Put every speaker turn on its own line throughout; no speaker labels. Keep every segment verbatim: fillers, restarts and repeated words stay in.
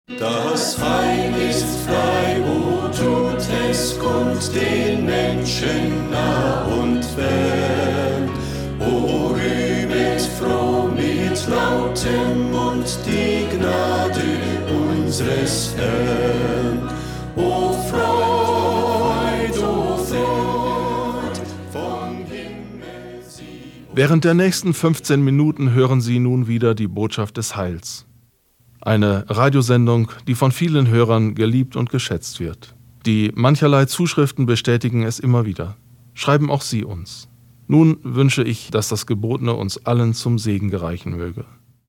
Das Heil ist frei, o tut es, kommt den Menschen nah und fern. O rühmet froh mit lautem Mund die Gnade unseres Herrn. O Freud, o Freud, vom Himmel sie.
Während der nächsten fünfzehn Minuten hören Sie nun wieder die Botschaft des Heils. Eine Radiosendung, die von vielen Hörern geliebt und geschätzt wird. Die mancherlei Zuschriften bestätigen es immer wieder. Schreiben auch Sie uns. Nun wünsche ich, dass das Gebotene uns allen zum Segen gereichen möge.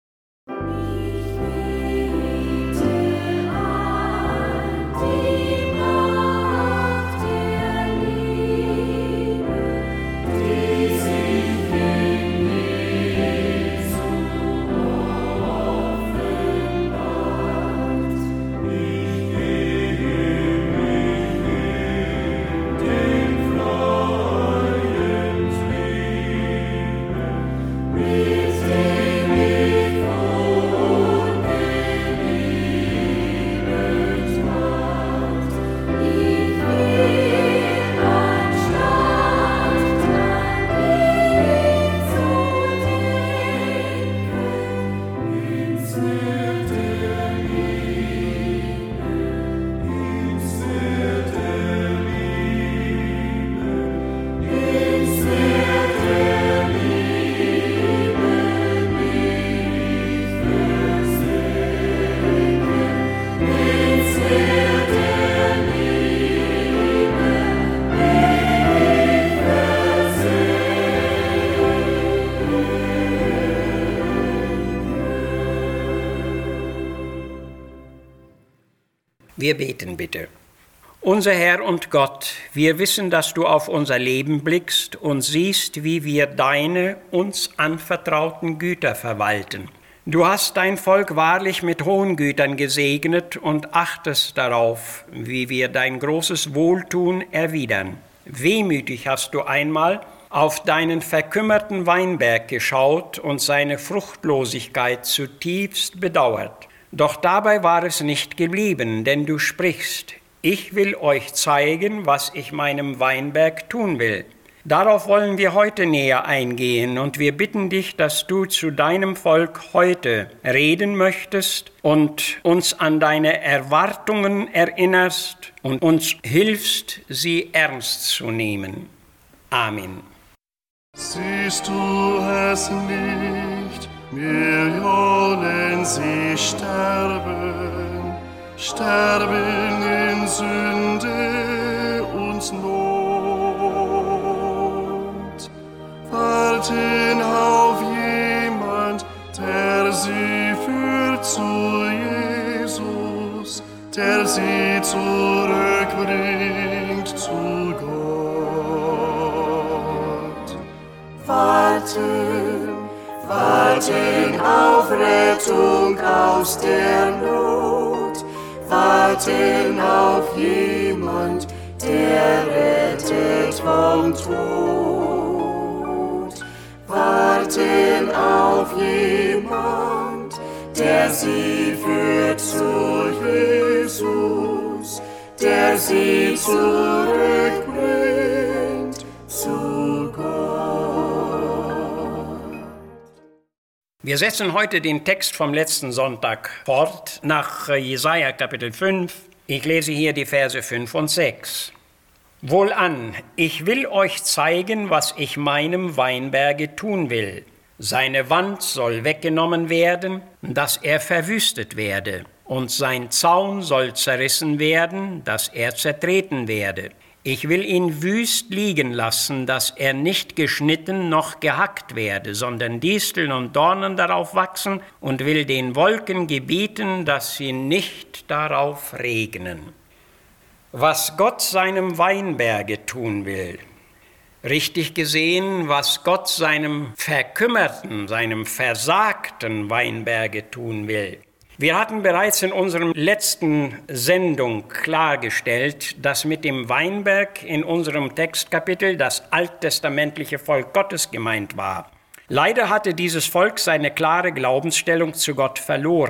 Wir beten bitte. Unser Herr und Gott, wir wissen, dass du auf unser Leben blickst und siehst, wie wir deine uns anvertrauten Güter verwalten. Du hast dein Volk wahrlich mit hohen Gütern gesegnet und achtest darauf, wie wir dein großes Wohltun erwidern. Wehmütig hast du einmal auf deinen verkümmerten Weinberg geschaut und seine Fruchtlosigkeit zutiefst bedauert. Doch dabei war es nicht geblieben, denn du sprichst: Ich will euch zeigen, was ich meinem Weinberg tun will. Darauf wollen wir heute näher eingehen und wir bitten dich, dass du zu deinem Volk heute reden möchtest und uns an deine Erwartungen erinnerst und uns hilfst, sie ernst zu nehmen. Amen.
Siehst du es nicht? Millionen sie sterben, sterben in Sünde und Not, warten auf jemand, der sie führt zu Jesus, der sie zurückbringt zu Gott. Warten, warten auf Rettung aus der Not, warten auf jemand, der rettet vom Tod. Warten auf jemand, der sie führt zu Jesus, der sie zurückbringt zu Gott.
Wir setzen heute den Text vom letzten Sonntag fort, nach Jesaja Kapitel fünf. Ich lese hier die Verse fünf und sechs. Wohlan, ich will euch zeigen, was ich meinem Weinberge tun will. Seine Wand soll weggenommen werden, dass er verwüstet werde, und sein Zaun soll zerrissen werden, dass er zertreten werde. Ich will ihn wüst liegen lassen, dass er nicht geschnitten noch gehackt werde, sondern Disteln und Dornen darauf wachsen, und will den Wolken gebieten, dass sie nicht darauf regnen. Was Gott seinem Weinberge tun will, richtig gesehen, was Gott seinem verkümmerten, seinem versagten Weinberge tun will. Wir hatten bereits in unserer letzten Sendung klargestellt, dass mit dem Weinberg in unserem Textkapitel das alttestamentliche Volk Gottes gemeint war. Leider hatte dieses Volk seine klare Glaubensstellung zu Gott verloren.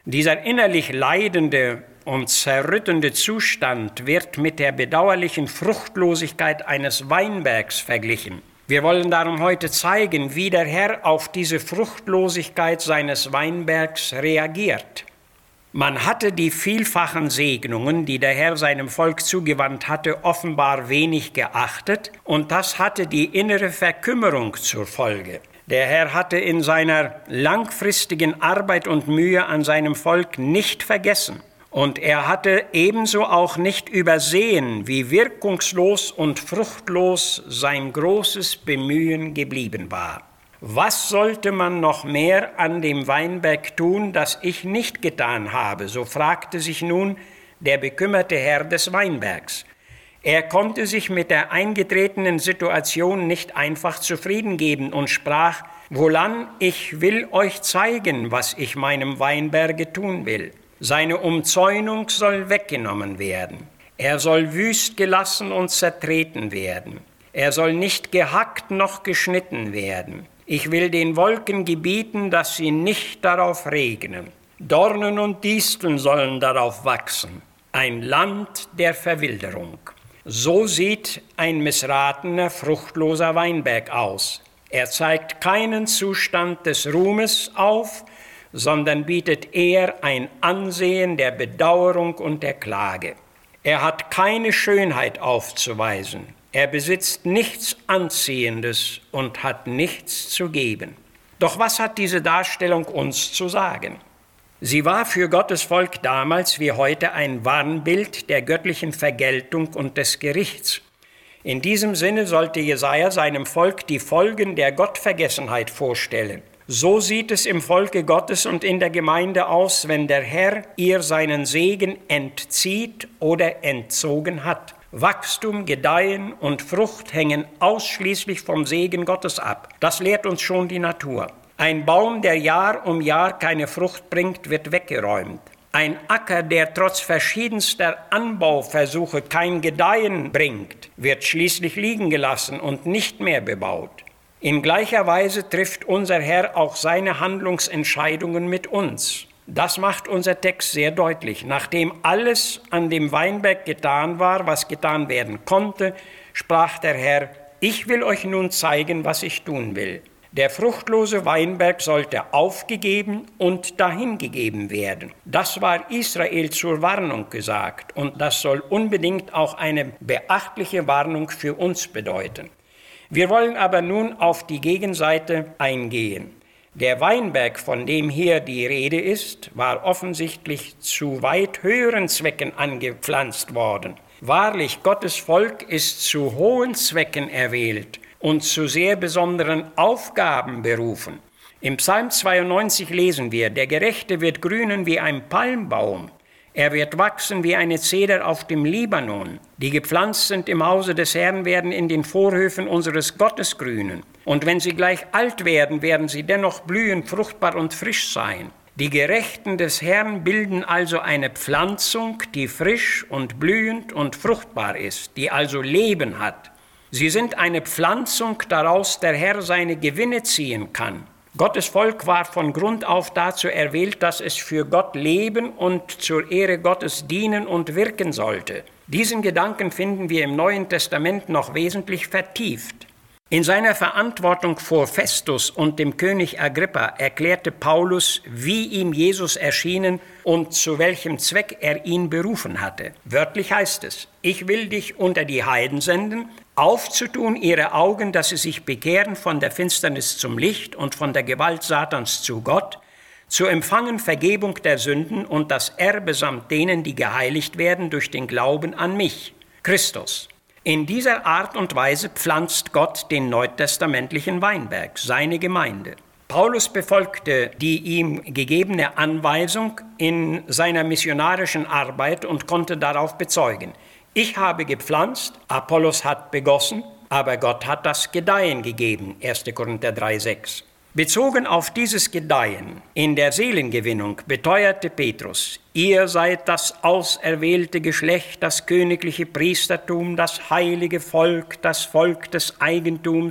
Dieser innerlich leidende und zerrüttende Zustand wird mit der bedauerlichen Fruchtlosigkeit eines Weinbergs verglichen. Wir wollen darum heute zeigen, wie der Herr auf diese Fruchtlosigkeit seines Weinbergs reagiert. Man hatte die vielfachen Segnungen, die der Herr seinem Volk zugewandt hatte, offenbar wenig geachtet, und das hatte die innere Verkümmerung zur Folge. Der Herr hatte in seiner langfristigen Arbeit und Mühe an seinem Volk nicht vergessen. Und er hatte ebenso auch nicht übersehen, wie wirkungslos und fruchtlos sein großes Bemühen geblieben war. Was sollte man noch mehr an dem Weinberg tun, das ich nicht getan habe? So fragte sich nun der bekümmerte Herr des Weinbergs. Er konnte sich mit der eingetretenen Situation nicht einfach zufrieden geben und sprach: Wohlan, ich will euch zeigen, was ich meinem Weinberge tun will. Seine Umzäunung soll weggenommen werden. Er soll wüst gelassen und zertreten werden. Er soll nicht gehackt noch geschnitten werden. Ich will den Wolken gebieten, dass sie nicht darauf regnen. Dornen und Disteln sollen darauf wachsen. Ein Land der Verwilderung. So sieht ein missratener, fruchtloser Weinberg aus. Er zeigt keinen Zustand des Ruhmes auf, sondern bietet eher ein Ansehen der Bedauerung und der Klage. Er hat keine Schönheit aufzuweisen. Er besitzt nichts Anziehendes und hat nichts zu geben. Doch was hat diese Darstellung uns zu sagen? Sie war für Gottes Volk damals wie heute ein Warnbild der göttlichen Vergeltung und des Gerichts. In diesem Sinne sollte Jesaja seinem Volk die Folgen der Gottvergessenheit vorstellen. So sieht es im Volke Gottes und in der Gemeinde aus, wenn der Herr ihr seinen Segen entzieht oder entzogen hat. Wachstum, Gedeihen und Frucht hängen ausschließlich vom Segen Gottes ab. Das lehrt uns schon die Natur. Ein Baum, der Jahr um Jahr keine Frucht bringt, wird weggeräumt. Ein Acker, der trotz verschiedenster Anbauversuche kein Gedeihen bringt, wird schließlich liegen gelassen und nicht mehr bebaut. In gleicher Weise trifft unser Herr auch seine Handlungsentscheidungen mit uns. Das macht unser Text sehr deutlich. Nachdem alles an dem Weinberg getan war, was getan werden konnte, sprach der Herr: Ich will euch nun zeigen, was ich tun will. Der fruchtlose Weinberg sollte aufgegeben und dahingegeben werden. Das war Israel zur Warnung gesagt, und das soll unbedingt auch eine beachtliche Warnung für uns bedeuten. Wir wollen aber nun auf die Gegenseite eingehen. Der Weinberg, von dem hier die Rede ist, war offensichtlich zu weit höheren Zwecken angepflanzt worden. Wahrlich, Gottes Volk ist zu hohen Zwecken erwählt und zu sehr besonderen Aufgaben berufen. Im Psalm zweiundneunzig lesen wir: Der Gerechte wird grünen wie ein Palmbaum. Er wird wachsen wie eine Zeder auf dem Libanon. Die gepflanzt sind im Hause des Herrn, werden in den Vorhöfen unseres Gottes grünen. Und wenn sie gleich alt werden, werden sie dennoch blühen, fruchtbar und frisch sein. Die Gerechten des Herrn bilden also eine Pflanzung, die frisch und blühend und fruchtbar ist, die also Leben hat. Sie sind eine Pflanzung, daraus der Herr seine Gewinne ziehen kann. Gottes Volk war von Grund auf dazu erwählt, dass es für Gott leben und zur Ehre Gottes dienen und wirken sollte. Diesen Gedanken finden wir im Neuen Testament noch wesentlich vertieft. In seiner Verantwortung vor Festus und dem König Agrippa erklärte Paulus, wie ihm Jesus erschienen und zu welchem Zweck er ihn berufen hatte. Wörtlich heißt es: Ich will dich unter die Heiden senden, aufzutun ihre Augen, dass sie sich bekehren von der Finsternis zum Licht und von der Gewalt Satans zu Gott, zu empfangen Vergebung der Sünden und das Erbe samt denen, die geheiligt werden durch den Glauben an mich, Christus. In dieser Art und Weise pflanzt Gott den neutestamentlichen Weinberg, seine Gemeinde. Paulus befolgte die ihm gegebene Anweisung in seiner missionarischen Arbeit und konnte darauf bezeugen: Ich habe gepflanzt, Apollos hat begossen, aber Gott hat das Gedeihen gegeben, erster Korinther drei sechs. Bezogen auf dieses Gedeihen in der Seelengewinnung beteuerte Petrus: Ihr seid das auserwählte Geschlecht, das königliche Priestertum, das heilige Volk, das Volk des Eigentums,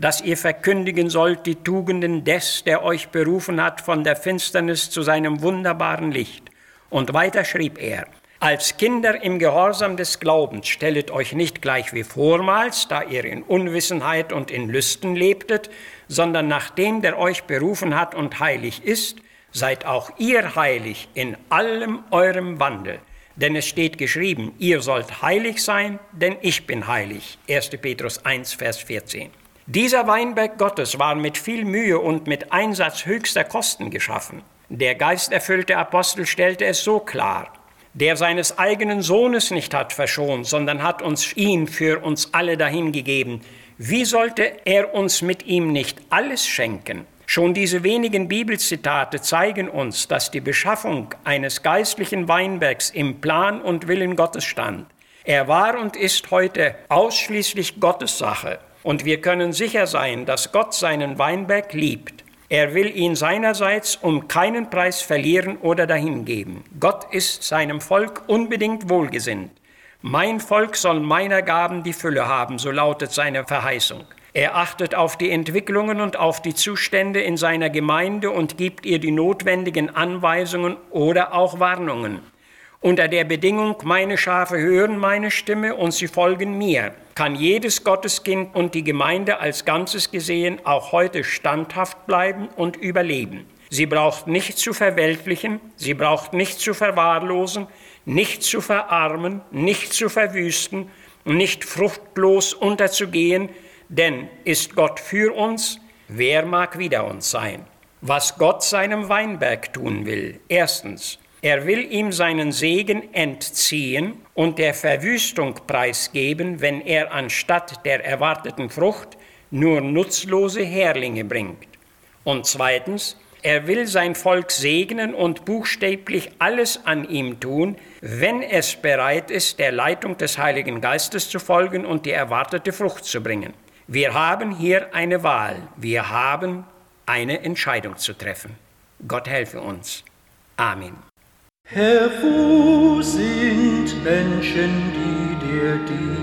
dass ihr verkündigen sollt die Tugenden des, der euch berufen hat von der Finsternis zu seinem wunderbaren Licht. Und weiter schrieb er: Als Kinder im Gehorsam des Glaubens stellet euch nicht gleich wie vormals, da ihr in Unwissenheit und in Lüsten lebtet, sondern nach dem, der euch berufen hat und heilig ist, seid auch ihr heilig in allem eurem Wandel. Denn es steht geschrieben, ihr sollt heilig sein, denn ich bin heilig. erster Petrus eins, Vers vierzehn. Dieser Weinberg Gottes war mit viel Mühe und mit Einsatz höchster Kosten geschaffen. Der geisterfüllte Apostel stellte es so klar: Der seines eigenen Sohnes nicht hat verschont, sondern hat uns ihn für uns alle dahingegeben. Wie sollte er uns mit ihm nicht alles schenken? Schon diese wenigen Bibelzitate zeigen uns, dass die Beschaffung eines geistlichen Weinbergs im Plan und Willen Gottes stand. Er war und ist heute ausschließlich Gottes Sache. Und wir können sicher sein, dass Gott seinen Weinberg liebt. Er will ihn seinerseits um keinen Preis verlieren oder dahingeben. Gott ist seinem Volk unbedingt wohlgesinnt. Mein Volk soll meiner Gaben die Fülle haben, so lautet seine Verheißung. Er achtet auf die Entwicklungen und auf die Zustände in seiner Gemeinde und gibt ihr die notwendigen Anweisungen oder auch Warnungen. Unter der Bedingung, meine Schafe hören meine Stimme und sie folgen mir, kann jedes Gotteskind und die Gemeinde als Ganzes gesehen auch heute standhaft bleiben und überleben. Sie braucht nicht zu verweltlichen, sie braucht nicht zu verwahrlosen, nicht zu verarmen, nicht zu verwüsten, nicht fruchtlos unterzugehen, denn ist Gott für uns, wer mag wider uns sein? Was Gott seinem Weinberg tun will: Erstens, er will ihm seinen Segen entziehen und der Verwüstung preisgeben, wenn er anstatt der erwarteten Frucht nur nutzlose Härlinge bringt. Und zweitens, er will sein Volk segnen und buchstäblich alles an ihm tun, wenn es bereit ist, der Leitung des Heiligen Geistes zu folgen und die erwartete Frucht zu bringen. Wir haben hier eine Wahl, wir haben eine Entscheidung zu treffen. Gott helfe uns. Amen.
Herr, wo sind Menschen, die dir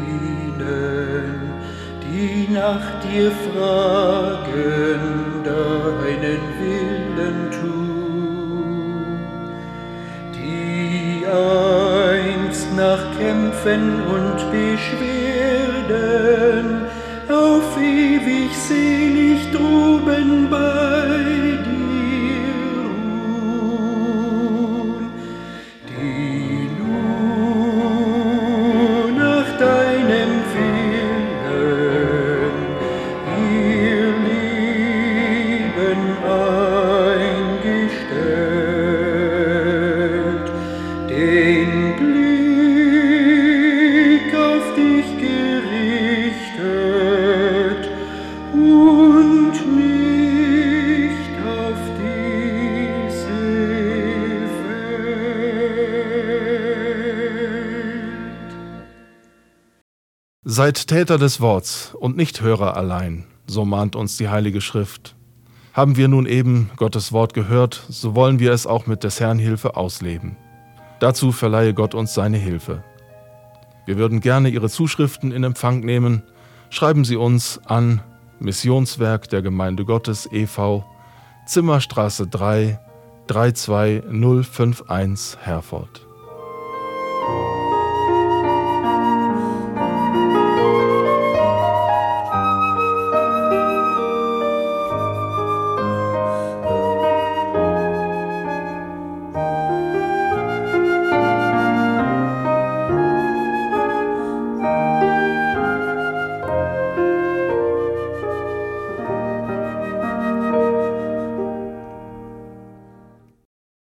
dienen, die nach dir fragen, deinen Willen tun, die einst nach Kämpfen und Beschwerden auf ewig selig droben bei dir ruhn, die nur nach deinem Willen ihr Leben eingestellt, den Blick auf dich gerichtet und nicht auf diese Welt.
Seid Täter des Worts und nicht Hörer allein, so mahnt uns die Heilige Schrift. Haben wir nun eben Gottes Wort gehört, so wollen wir es auch mit des Herrn Hilfe ausleben. Dazu verleihe Gott uns seine Hilfe. Wir würden gerne Ihre Zuschriften in Empfang nehmen. Schreiben Sie uns an Missionswerk der Gemeinde Gottes e V, Zimmerstraße drei, drei zwei null fünf eins, Herford.